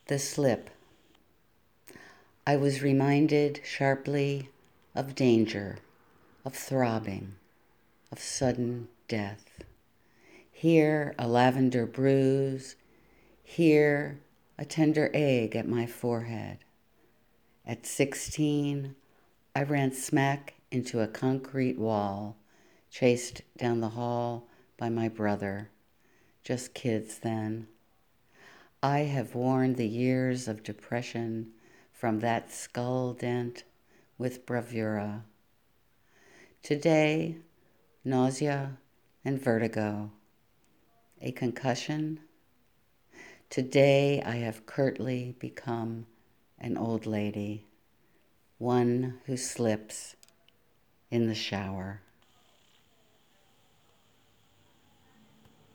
The slip. I was reminded sharply of danger, of throbbing, of sudden death. Here a lavender bruise, here a tender egg at my forehead. At 16, I ran smack into a concrete wall, chased down the hall by my brother. Just kids then. I have worn the years of depression from that skull dent with bravura. Today, nausea and vertigo. A concussion. Today I have curtly become an old lady, one who slips in the shower.